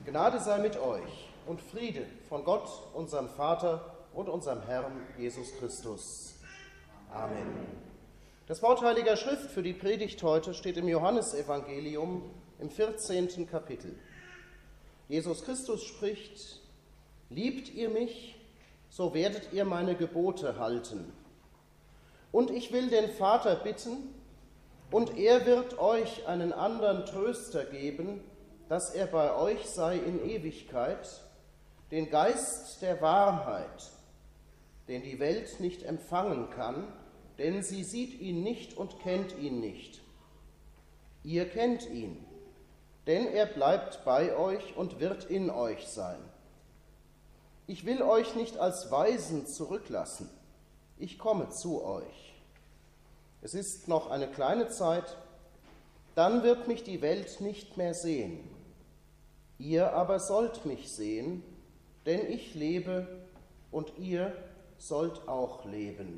Gnade sei mit euch und Friede von Gott, unserem Vater und unserem Herrn Jesus Christus. Amen. Das Wort Heiliger Schrift für die Predigt heute steht im Johannesevangelium im 14. Kapitel. Jesus Christus spricht: Liebt ihr mich, so werdet ihr meine Gebote halten. Und ich will den Vater bitten, und er wird euch einen anderen Tröster geben, dass er bei euch sei in Ewigkeit, den Geist der Wahrheit, den die Welt nicht empfangen kann, denn sie sieht ihn nicht und kennt ihn nicht. Ihr kennt ihn, denn er bleibt bei euch und wird in euch sein. Ich will euch nicht als Waisen zurücklassen, ich komme zu euch. Es ist noch eine kleine Zeit, dann wird mich die Welt nicht mehr sehen. Ihr aber sollt mich sehen, denn ich lebe und ihr sollt auch leben.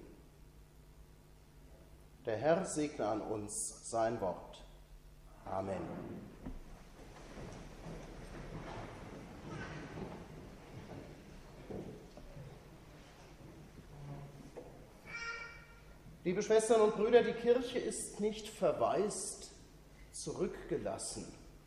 Der Herr segne an uns sein Wort. Amen. Liebe Schwestern und Brüder, die Kirche ist nicht verwaist, zurückgelassen.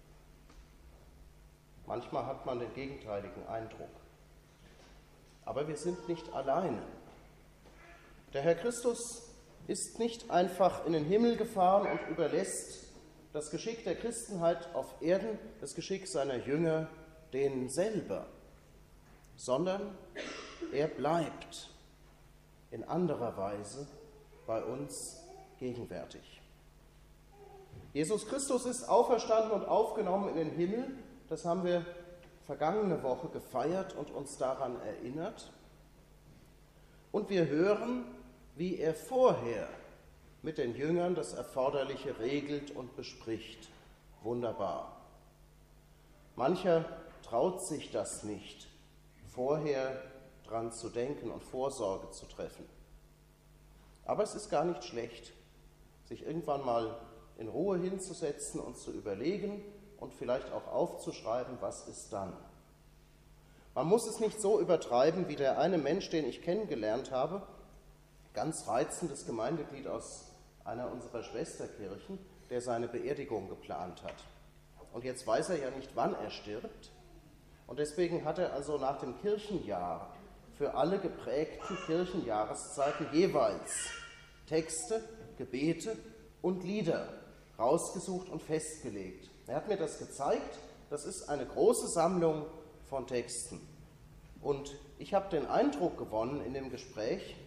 Manchmal hat man den gegenteiligen Eindruck. Aber wir sind nicht alleine. Der Herr Christus ist nicht einfach in den Himmel gefahren und überlässt das Geschick der Christenheit auf Erden, das Geschick seiner Jünger, denen selber, sondern er bleibt in anderer Weise bei uns gegenwärtig. Jesus Christus ist auferstanden und aufgenommen in den Himmel. Das haben wir vergangene Woche gefeiert und uns daran erinnert. Und wir hören, wie er vorher mit den Jüngern das Erforderliche regelt und bespricht. Wunderbar. Mancher traut sich das nicht, vorher dran zu denken und Vorsorge zu treffen. Aber es ist gar nicht schlecht, sich irgendwann mal in Ruhe hinzusetzen und zu überlegen und vielleicht auch aufzuschreiben, was ist dann. Man muss es nicht so übertreiben wie der eine Mensch, den ich kennengelernt habe, ganz reizendes Gemeindeglied aus einer unserer Schwesterkirchen, der seine Beerdigung geplant hat. Und jetzt weiß er ja nicht, wann er stirbt. Und deswegen hat er also nach dem Kirchenjahr für alle geprägten Kirchenjahreszeiten jeweils Texte, Gebete und Lieder rausgesucht und festgelegt. Er hat mir das gezeigt, das ist eine große Sammlung von Texten. Und ich habe den Eindruck gewonnen in dem Gespräch,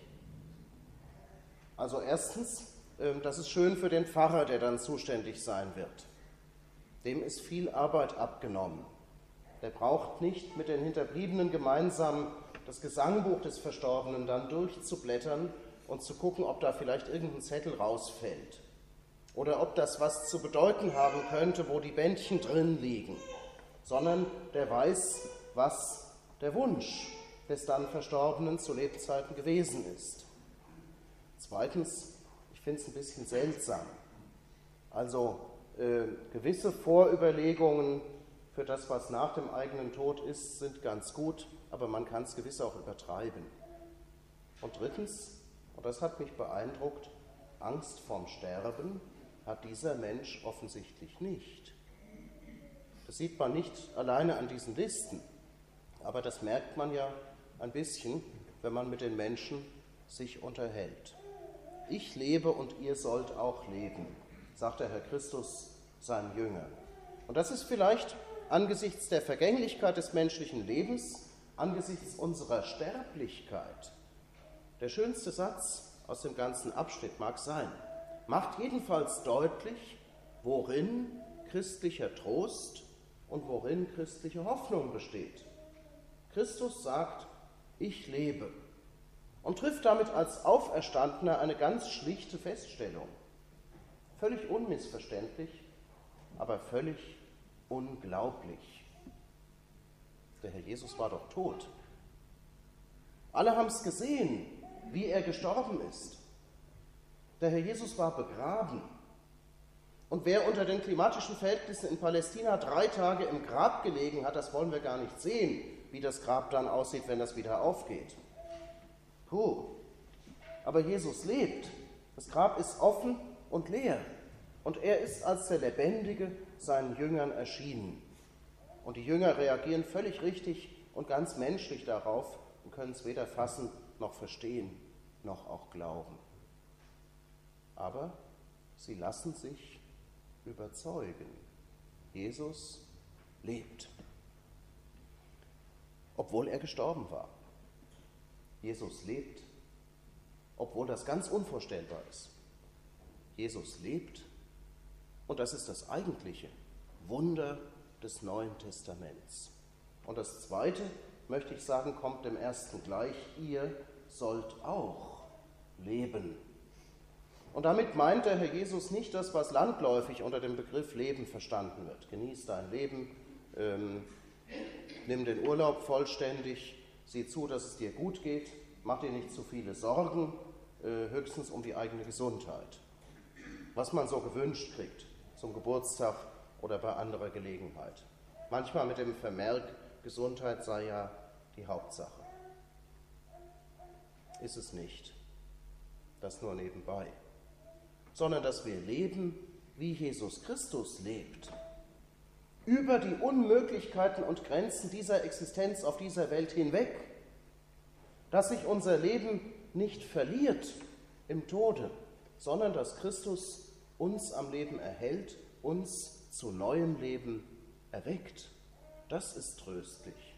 also erstens, das ist schön für den Pfarrer, der dann zuständig sein wird. Dem ist viel Arbeit abgenommen. Der braucht nicht mit den Hinterbliebenen gemeinsam das Gesangbuch des Verstorbenen dann durchzublättern und zu gucken, ob da vielleicht irgendein Zettel rausfällt. Oder ob das was zu bedeuten haben könnte, wo die Bändchen drin liegen, sondern der weiß, was der Wunsch des dann Verstorbenen zu Lebzeiten gewesen ist. Zweitens, ich finde es ein bisschen seltsam. Also gewisse Vorüberlegungen für das, was nach dem eigenen Tod ist, sind ganz gut, aber man kann es gewiss auch übertreiben. Und drittens, und das hat mich beeindruckt, Angst vorm Sterben hat dieser Mensch offensichtlich nicht. Das sieht man nicht alleine an diesen Listen, aber das merkt man ja ein bisschen, wenn man mit den Menschen sich unterhält. Ich lebe und ihr sollt auch leben, sagt der Herr Christus seinen Jüngern. Und das ist vielleicht angesichts der Vergänglichkeit des menschlichen Lebens, angesichts unserer Sterblichkeit, der schönste Satz aus dem ganzen Abschnitt mag sein. Macht jedenfalls deutlich, worin christlicher Trost und worin christliche Hoffnung besteht. Christus sagt, ich lebe und trifft damit als Auferstandener eine ganz schlichte Feststellung. Völlig unmissverständlich, aber völlig unglaublich. Der Herr Jesus war doch tot. Alle haben es gesehen, wie er gestorben ist. Der Herr Jesus war begraben. Und wer unter den klimatischen Verhältnissen in Palästina 3 Tage im Grab gelegen hat, das wollen wir gar nicht sehen, wie das Grab dann aussieht, wenn das wieder aufgeht. Puh. Aber Jesus lebt. Das Grab ist offen und leer. Und er ist als der Lebendige seinen Jüngern erschienen. Und die Jünger reagieren völlig richtig und ganz menschlich darauf und können es weder fassen noch verstehen, noch auch glauben. Aber sie lassen sich überzeugen. Jesus lebt. Obwohl er gestorben war. Jesus lebt, obwohl das ganz unvorstellbar ist. Jesus lebt und das ist das eigentliche Wunder des Neuen Testaments. Und das Zweite, möchte ich sagen, kommt dem Ersten gleich. Ihr sollt auch leben. Und damit meint der Herr Jesus nicht das, was landläufig unter dem Begriff Leben verstanden wird. Genieß dein Leben, nimm den Urlaub vollständig, sieh zu, dass es dir gut geht, mach dir nicht zu viele Sorgen, höchstens um die eigene Gesundheit. Was man so gewünscht kriegt, zum Geburtstag oder bei anderer Gelegenheit. Manchmal mit dem Vermerk, Gesundheit sei ja die Hauptsache. Ist es nicht. Das nur nebenbei. Sondern dass wir leben, wie Jesus Christus lebt. Über die Unmöglichkeiten und Grenzen dieser Existenz auf dieser Welt hinweg. Dass sich unser Leben nicht verliert im Tode, sondern dass Christus uns am Leben erhält, uns zu neuem Leben erweckt. Das ist tröstlich.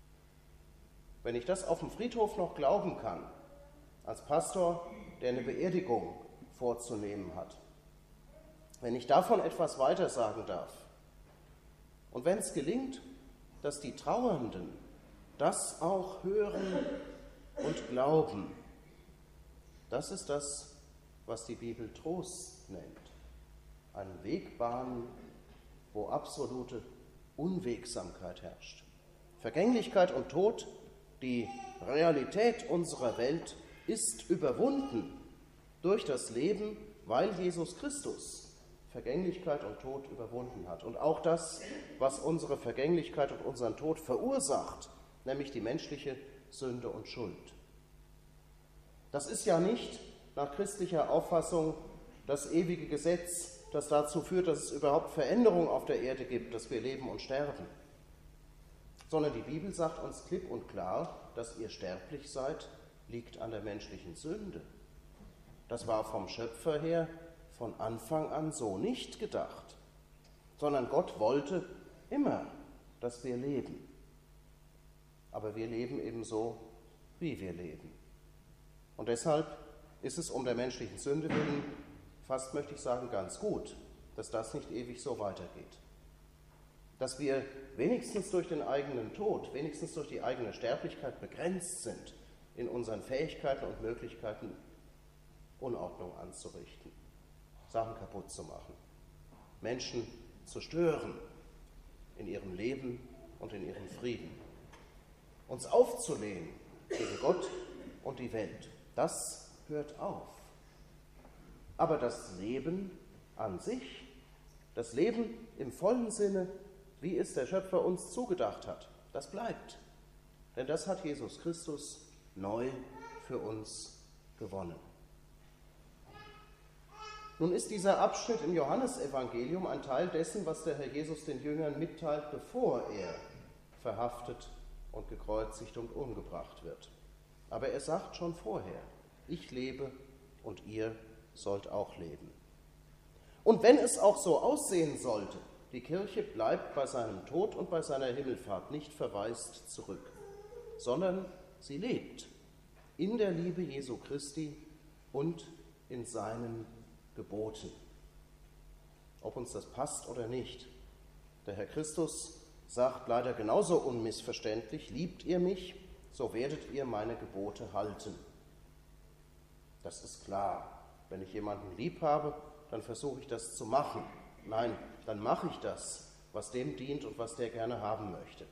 Wenn ich das auf dem Friedhof noch glauben kann, als Pastor, der eine Beerdigung vorzunehmen hat, wenn ich davon etwas weiter sagen darf und wenn es gelingt, dass die Trauernden das auch hören und glauben, das ist das, was die Bibel Trost nennt. Einen Weg bahnen, wo absolute Unwegsamkeit herrscht. Vergänglichkeit und Tod, die Realität unserer Welt, ist überwunden durch das Leben, weil Jesus Christus Vergänglichkeit und Tod überwunden hat. Und auch das, was unsere Vergänglichkeit und unseren Tod verursacht, nämlich die menschliche Sünde und Schuld. Das ist ja nicht nach christlicher Auffassung das ewige Gesetz, das dazu führt, dass es überhaupt Veränderungen auf der Erde gibt, dass wir leben und sterben. Sondern die Bibel sagt uns klipp und klar, dass ihr sterblich seid, liegt an der menschlichen Sünde. Das war vom Schöpfer her von Anfang an so nicht gedacht, sondern Gott wollte immer, dass wir leben. Aber wir leben eben so, wie wir leben. Und deshalb ist es um der menschlichen Sünde willen, fast möchte ich sagen, ganz gut, dass das nicht ewig so weitergeht. Dass wir wenigstens durch den eigenen Tod, wenigstens durch die eigene Sterblichkeit begrenzt sind in unseren Fähigkeiten und Möglichkeiten, Unordnung anzurichten, Sachen kaputt zu machen, Menschen zu stören in ihrem Leben und in ihrem Frieden, uns aufzulehnen gegen Gott und die Welt. Das hört auf. Aber das Leben an sich, das Leben im vollen Sinne, wie es der Schöpfer uns zugedacht hat, das bleibt. Denn das hat Jesus Christus neu für uns gewonnen. Nun ist dieser Abschnitt im Johannesevangelium ein Teil dessen, was der Herr Jesus den Jüngern mitteilt, bevor er verhaftet und gekreuzigt und umgebracht wird. Aber er sagt schon vorher, ich lebe und ihr sollt auch leben. Und wenn es auch so aussehen sollte, die Kirche bleibt bei seinem Tod und bei seiner Himmelfahrt nicht verwaist zurück, sondern sie lebt in der Liebe Jesu Christi und in seinen Geboten. Ob uns das passt oder nicht. Der Herr Christus sagt leider genauso unmissverständlich, liebt ihr mich, so werdet ihr meine Gebote halten. Das ist klar. Wenn ich jemanden lieb habe, dann versuche ich das zu machen. Nein, dann mache ich das, was dem dient und was der gerne haben möchte.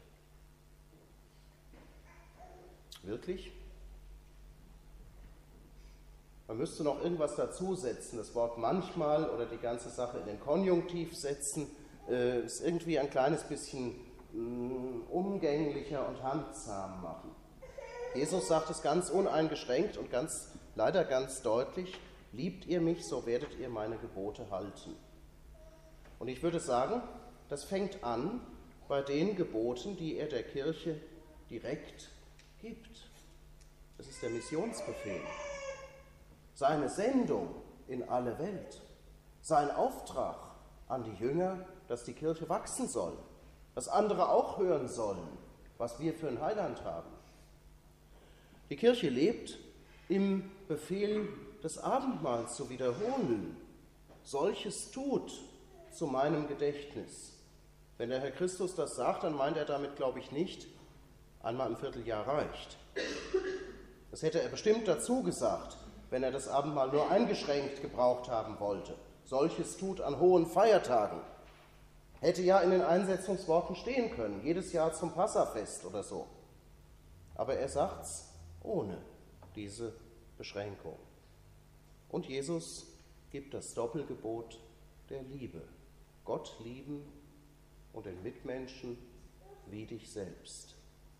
Wirklich? Man müsste noch irgendwas dazusetzen, das Wort manchmal oder die ganze Sache in den Konjunktiv setzen, ist irgendwie ein kleines bisschen umgänglicher und handsam machen. Jesus sagt es ganz uneingeschränkt und leider ganz deutlich: Liebt ihr mich, so werdet ihr meine Gebote halten. Und ich würde sagen, das fängt an bei den Geboten, die er der Kirche direkt gibt. Das ist der Missionsbefehl. Seine Sendung in alle Welt. Sein Auftrag an die Jünger, dass die Kirche wachsen soll, dass andere auch hören sollen, was wir für ein Heiland haben. Die Kirche lebt im Befehl, das Abendmahl zu wiederholen. Solches tut zu meinem Gedächtnis. Wenn der Herr Christus das sagt, dann meint er damit, glaube ich, nicht, einmal im Vierteljahr reicht. Das hätte er bestimmt dazu gesagt, wenn er das Abendmahl nur eingeschränkt gebraucht haben wollte. Solches tut an hohen Feiertagen. Hätte ja in den Einsetzungsworten stehen können, jedes Jahr zum Passafest oder so. Aber er sagt's ohne diese Beschränkung. Und Jesus gibt das Doppelgebot der Liebe. Gott lieben und den Mitmenschen wie dich selbst.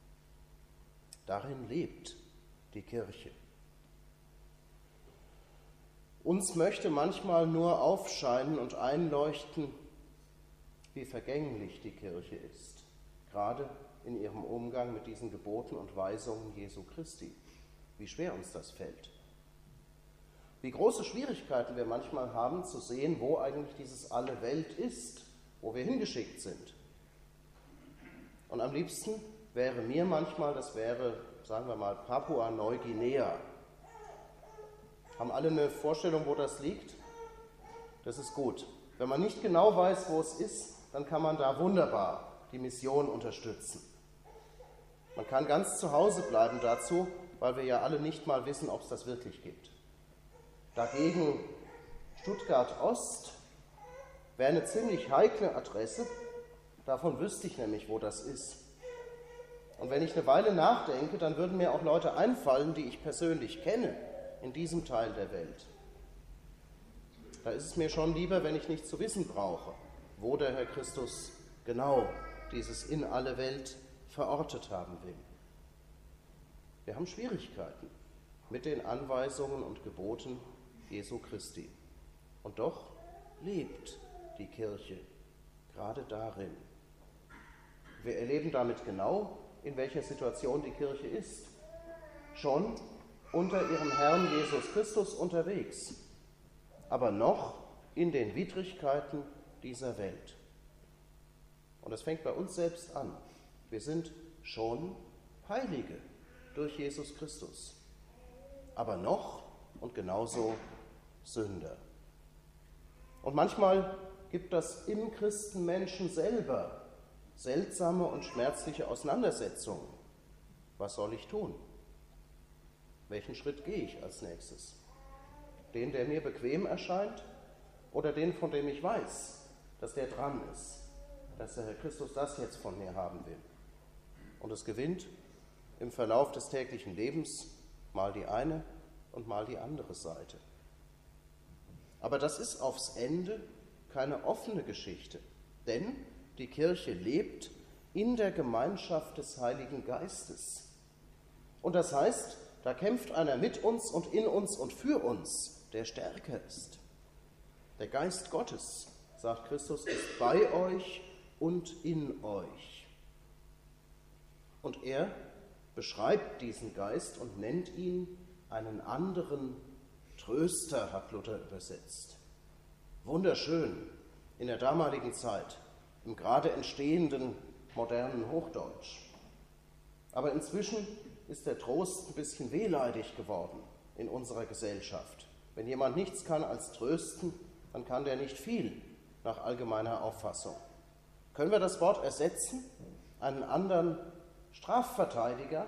Darin lebt die Kirche. Uns möchte manchmal nur aufscheinen und einleuchten, wie vergänglich die Kirche ist, gerade in ihrem Umgang mit diesen Geboten und Weisungen Jesu Christi, wie schwer uns das fällt. Wie große Schwierigkeiten wir manchmal haben zu sehen, wo eigentlich dieses alle Welt ist, wo wir hingeschickt sind. Und am liebsten wäre mir manchmal, das wäre, sagen wir mal, Papua-Neuguinea. Haben alle eine Vorstellung, wo das liegt? Das ist gut. Wenn man nicht genau weiß, wo es ist, dann kann man da wunderbar die Mission unterstützen. Man kann ganz zu Hause bleiben dazu, weil wir ja alle nicht mal wissen, ob es das wirklich gibt. Dagegen Stuttgart-Ost wäre eine ziemlich heikle Adresse. Davon wüsste ich nämlich, wo das ist. Und wenn ich eine Weile nachdenke, dann würden mir auch Leute einfallen, die ich persönlich kenne in diesem Teil der Welt. Da ist es mir schon lieber, wenn ich nicht zu wissen brauche, wo der Herr Christus genau dieses in alle Welt verortet haben will. Wir haben Schwierigkeiten mit den Anweisungen und Geboten Jesu Christi. Und doch lebt die Kirche gerade darin. Wir erleben damit genau, in welcher Situation die Kirche ist. Schon unter ihrem Herrn Jesus Christus unterwegs, aber noch in den Widrigkeiten dieser Welt. Und das fängt bei uns selbst an. Wir sind schon Heilige durch Jesus Christus, aber noch und genauso Sünder. Und manchmal gibt das im Christenmenschen selber seltsame und schmerzliche Auseinandersetzungen. Was soll ich tun? Welchen Schritt gehe ich als nächstes? Den, der mir bequem erscheint, oder den, von dem ich weiß, dass der dran ist, dass der Herr Christus das jetzt von mir haben will? Und es gewinnt im Verlauf des täglichen Lebens mal die eine und mal die andere Seite. Aber das ist aufs Ende keine offene Geschichte, denn die Kirche lebt in der Gemeinschaft des Heiligen Geistes. Und das heißt, da kämpft einer mit uns und in uns und für uns, der stärker ist. Der Geist Gottes, sagt Christus, ist bei euch und in euch. Und er beschreibt diesen Geist und nennt ihn einen anderen Tröster, hat Luther übersetzt. Wunderschön in der damaligen Zeit, im gerade entstehenden modernen Hochdeutsch. Aber inzwischen ist der Trost ein bisschen wehleidig geworden in unserer Gesellschaft. Wenn jemand nichts kann als trösten, dann kann der nicht viel nach allgemeiner Auffassung. Können wir das Wort ersetzen? Einen anderen Strafverteidiger?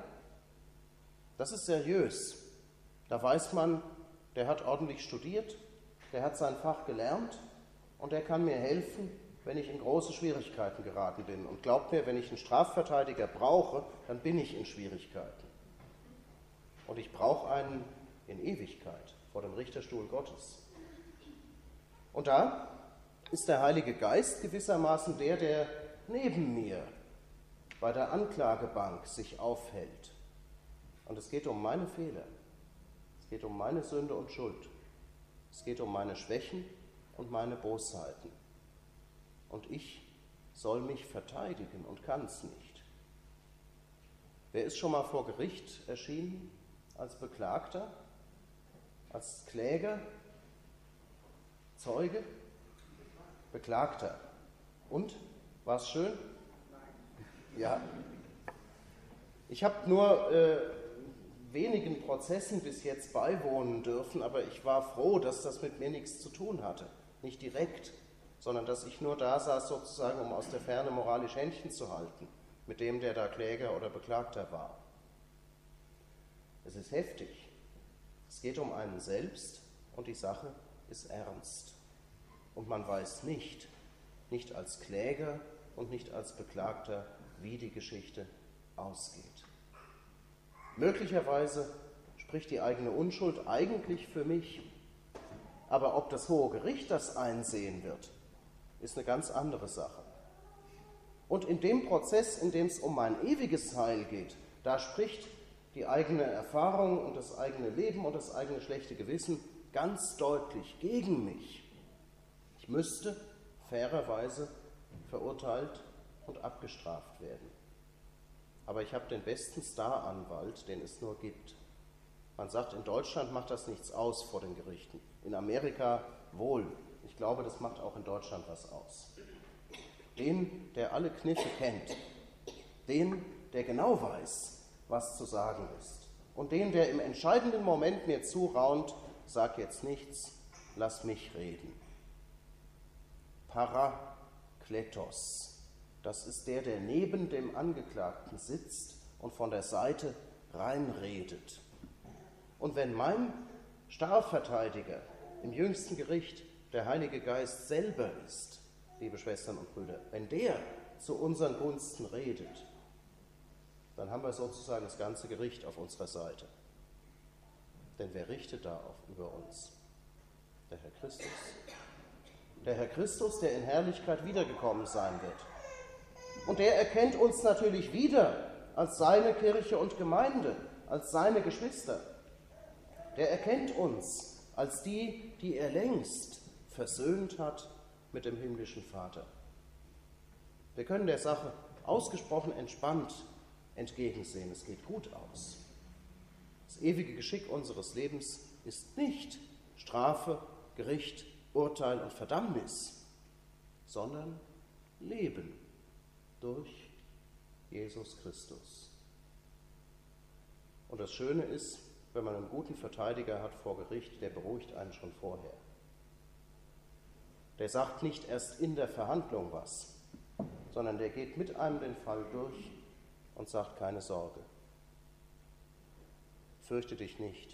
Das ist seriös. Da weiß man, der hat ordentlich studiert, der hat sein Fach gelernt und der kann mir helfen, wenn ich in große Schwierigkeiten geraten bin. Und glaubt mir, wenn ich einen Strafverteidiger brauche, dann bin ich in Schwierigkeiten. Und ich brauche einen in Ewigkeit. vor dem Richterstuhl Gottes. Und da ist der Heilige Geist gewissermaßen der neben mir bei der Anklagebank sich aufhält. Und es geht um meine Fehler, es geht um meine Sünde und Schuld, es geht um meine Schwächen und meine Bosheiten. Und ich soll mich verteidigen und kann es nicht. Wer ist schon mal vor Gericht erschienen als Beklagter, als Kläger, Zeuge? Beklagter. Und? War es schön? Ja. Ich habe nur wenigen Prozessen bis jetzt beiwohnen dürfen, aber ich war froh, dass das mit mir nichts zu tun hatte. Nicht direkt, sondern dass ich nur da saß, sozusagen, um aus der Ferne moralisch Händchen zu halten, mit dem, der da Kläger oder Beklagter war. Es ist heftig. Es geht um einen selbst und die Sache ist ernst. Und man weiß nicht als Kläger und nicht als Beklagter, wie die Geschichte ausgeht. Möglicherweise spricht die eigene Unschuld eigentlich für mich, aber ob das Hohe Gericht das einsehen wird, ist eine ganz andere Sache. Und in dem Prozess, in dem es um mein ewiges Heil geht, da spricht die eigene Erfahrung und das eigene Leben und das eigene schlechte Gewissen ganz deutlich gegen mich. Ich müsste fairerweise verurteilt und abgestraft werden. Aber ich habe den besten Staranwalt, den es nur gibt. Man sagt, in Deutschland macht das nichts aus vor den Gerichten. In Amerika wohl. Ich glaube, das macht auch in Deutschland was aus. Den, der alle Kniffe kennt. Den, der genau weiß, was zu sagen ist. Und den, der im entscheidenden Moment mir zuraunt, sag jetzt nichts, lass mich reden. Parakletos. Das ist der neben dem Angeklagten sitzt und von der Seite reinredet. Und wenn mein Strafverteidiger im jüngsten Gericht der Heilige Geist selber ist, liebe Schwestern und Brüder, wenn der zu unseren Gunsten redet, dann haben wir sozusagen das ganze Gericht auf unserer Seite. Denn wer richtet da über uns? Der Herr Christus. Der Herr Christus, der in Herrlichkeit wiedergekommen sein wird. Und der erkennt uns natürlich wieder als seine Kirche und Gemeinde, als seine Geschwister. Der erkennt uns als die, die er längst versöhnt hat mit dem himmlischen Vater. Wir können der Sache ausgesprochen entspannt entgegensehen. Es geht gut aus. Das ewige Geschick unseres Lebens ist nicht Strafe, Gericht, Urteil und Verdammnis, sondern Leben durch Jesus Christus. Und das Schöne ist, wenn man einen guten Verteidiger hat vor Gericht, der beruhigt einen schon vorher. Der sagt nicht erst in der Verhandlung was, sondern der geht mit einem den Fall durch und sagt, keine Sorge, fürchte dich nicht.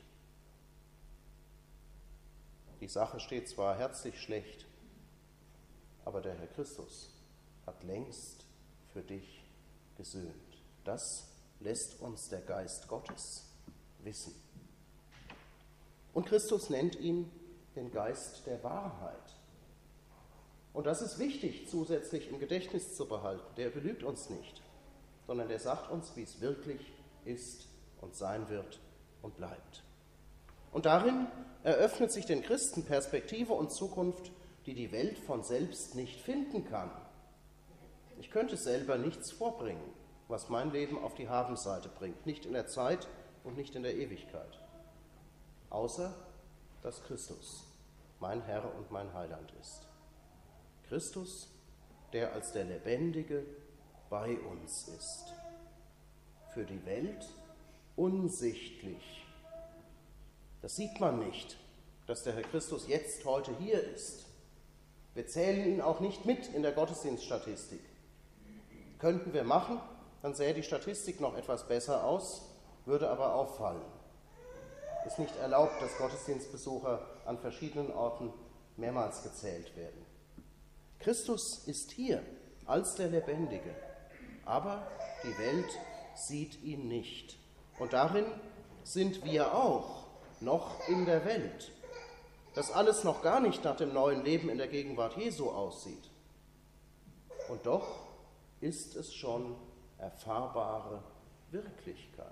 Die Sache steht zwar herzlich schlecht, aber der Herr Christus hat längst für dich gesöhnt. Das lässt uns der Geist Gottes wissen. Und Christus nennt ihn den Geist der Wahrheit. Und das ist wichtig, zusätzlich im Gedächtnis zu behalten. Der belügt uns nicht, sondern der sagt uns, wie es wirklich ist und sein wird und bleibt. Und darin eröffnet sich den Christen Perspektive und Zukunft, die die Welt von selbst nicht finden kann. Ich könnte selber nichts vorbringen, was mein Leben auf die Habenseite bringt, nicht in der Zeit und nicht in der Ewigkeit, außer dass Christus mein Herr und mein Heiland ist. Christus, der als der Lebendige bei uns ist, für die Welt unsichtlich. Das sieht man nicht, dass der Herr Christus jetzt heute hier ist. Wir zählen ihn auch nicht mit in der Gottesdienststatistik. Könnten wir machen, dann sähe die Statistik noch etwas besser aus, würde aber auffallen. Es ist nicht erlaubt, dass Gottesdienstbesucher an verschiedenen Orten mehrmals gezählt werden. Christus ist hier als der Lebendige, aber die Welt sieht ihn nicht. Und darin sind wir auch noch in der Welt, dass alles noch gar nicht nach dem neuen Leben in der Gegenwart Jesu aussieht. Und doch ist es schon erfahrbare Wirklichkeit.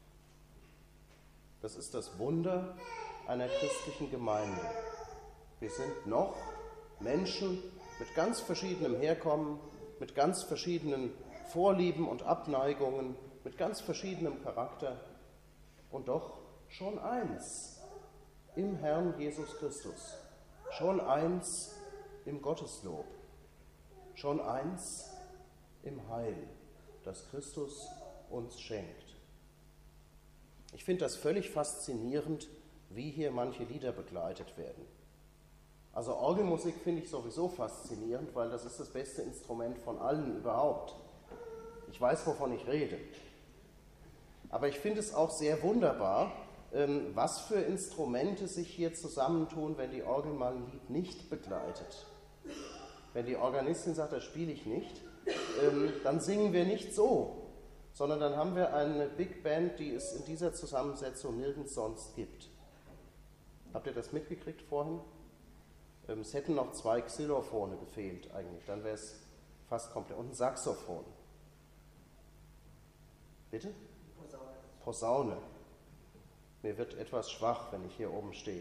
Das ist das Wunder einer christlichen Gemeinde. Wir sind noch Menschen mit ganz verschiedenem Herkommen, mit ganz verschiedenen Vorlieben und Abneigungen, mit ganz verschiedenem Charakter und doch schon eins im Herrn Jesus Christus, schon eins im Gotteslob, schon eins im Heil, das Christus uns schenkt. Ich finde das völlig faszinierend, wie hier manche Lieder begleitet werden. Also Orgelmusik finde ich sowieso faszinierend, weil das ist das beste Instrument von allen überhaupt. Ich weiß, wovon ich rede. Aber ich finde es auch sehr wunderbar, was für Instrumente sich hier zusammentun, wenn die Orgel mal ein Lied nicht begleitet. Wenn die Organistin sagt, das spiele ich nicht, dann singen wir nicht so, sondern dann haben wir eine Big Band, die es in dieser Zusammensetzung nirgends sonst gibt. Habt ihr das mitgekriegt vorhin? Es hätten noch 2 Xylophone gefehlt eigentlich, dann wäre es fast komplett. Und ein Saxophon. Bitte? Posaune. Mir wird etwas schwach, wenn ich hier oben stehe.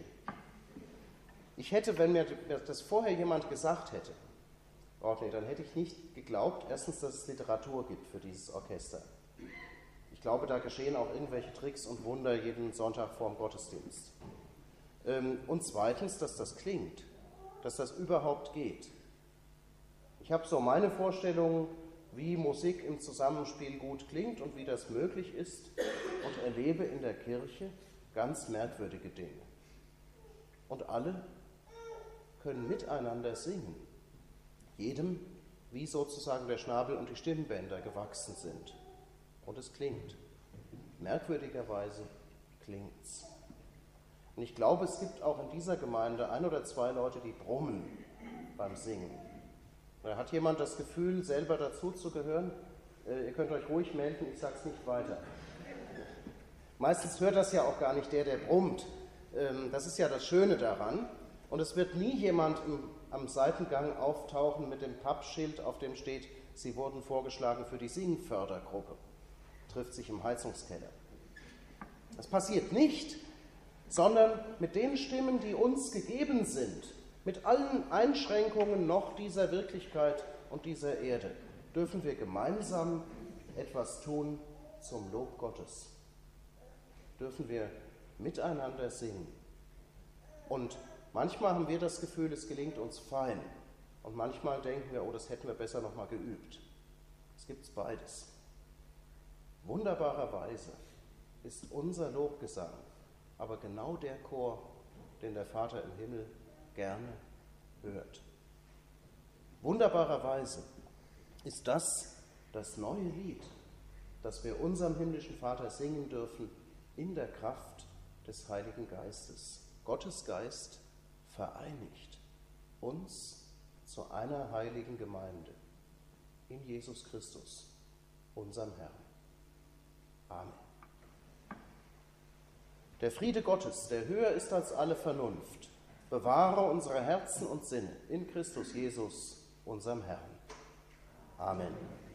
Ich hätte, wenn mir das vorher jemand gesagt hätte, dann hätte ich nicht geglaubt, erstens, dass es Literatur gibt für dieses Orchester. Ich glaube, da geschehen auch irgendwelche Tricks und Wunder jeden Sonntag vorm Gottesdienst. Und zweitens, dass das klingt, dass das überhaupt geht. Ich habe so meine Vorstellung, wie Musik im Zusammenspiel gut klingt und wie das möglich ist und erlebe in der Kirche ganz merkwürdige Dinge. Und alle können miteinander singen, jedem wie sozusagen der Schnabel und die Stimmbänder gewachsen sind. Und es klingt. Merkwürdigerweise klingt's. Und ich glaube, es gibt auch in dieser Gemeinde 1 oder 2 Leute, die brummen beim Singen. Da hat jemand das Gefühl, selber dazuzugehören? Ihr könnt euch ruhig melden, ich sage es nicht weiter. Meistens hört das ja auch gar nicht der brummt. Das ist ja das Schöne daran. Und es wird nie jemand am Seitengang auftauchen mit dem Pappschild, auf dem steht, Sie wurden vorgeschlagen für die Singfördergruppe. Trifft sich im Heizungskeller. Das passiert nicht, sondern mit den Stimmen, die uns gegeben sind, mit allen Einschränkungen noch dieser Wirklichkeit und dieser Erde, dürfen wir gemeinsam etwas tun zum Lob Gottes. Dürfen wir miteinander singen. Und manchmal haben wir das Gefühl, es gelingt uns fein. Und manchmal denken wir, oh, das hätten wir besser noch mal geübt. Es gibt beides. Wunderbarerweise ist unser Lobgesang aber genau der Chor, den der Vater im Himmel gerne hört. Wunderbarerweise ist das neue Lied, das wir unserem himmlischen Vater singen dürfen in der Kraft des Heiligen Geistes. Gottes Geist vereinigt uns zu einer heiligen Gemeinde in Jesus Christus, unserem Herrn. Amen. Der Friede Gottes, der höher ist als alle Vernunft, bewahre unsere Herzen und Sinne in Christus Jesus, unserem Herrn. Amen.